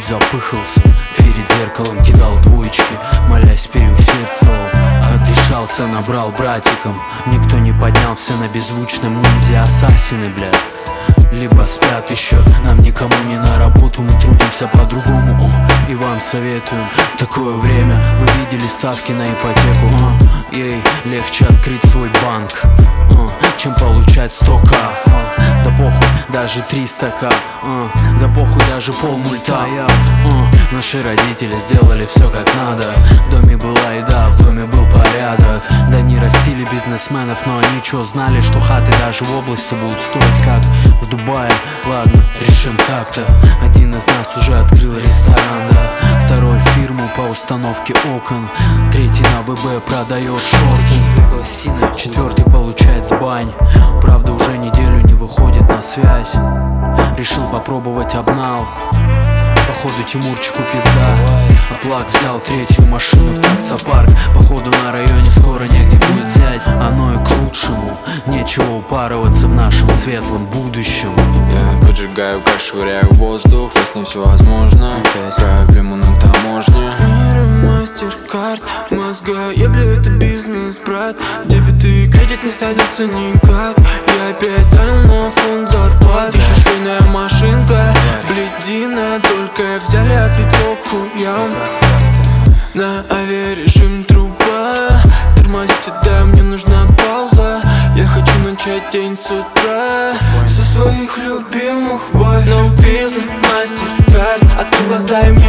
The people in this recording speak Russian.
чуть запыхался, перед зеркалом кидал двоечки, молясь переусердствовал, отдышался, набрал братиком. Никто не поднялся на беззвучном ниндзя-ассасины, бля. Либо спят еще, нам никому не на работу, мы трудимся по-другому. И вам советуем такое время. Вы видели ставки на ипотеку? Ей легче открыть свой банк, чем получать 100к. Да похуй, даже 300к, да похуй, даже полмульта. Наши родители сделали все как надо. В доме была еда, в доме был порядок. Да не растили бизнесменов, но они чё знали, что хаты даже в области будут стоить как в Дубае. Ладно, решим как-то. Один из нас уже открыл ресторан, да. Второй фирму по установке окон. Третий на ВБ продает шорты. Четвертый получает сбань. Правда, уже неделю не выходит на связь. Решил попробовать обнал. Походу Тимурчику пизда. Оплак взял третью машину в таксопарк. Походу на районе скоро негде будет взять. Оно и к лучшему. Нечего упарываться в нашем светлом будущем. Я поджигаю газ, швыряю в воздух. Во сне все возможно. Проблему на таможне. Мастеркард, мозга, еблю, это бизнес, брат. Дебет и кредит не садятся никак. Я опять занял на фонд зарплат. Еще швейная машинка, бледина. Только взяли, отлетел к хуям. На авиарежим труба. Тормозите, да, мне нужна пауза. Я хочу начать день с утра со своих любимых вайф. No visa, мастеркард, открыл глаза и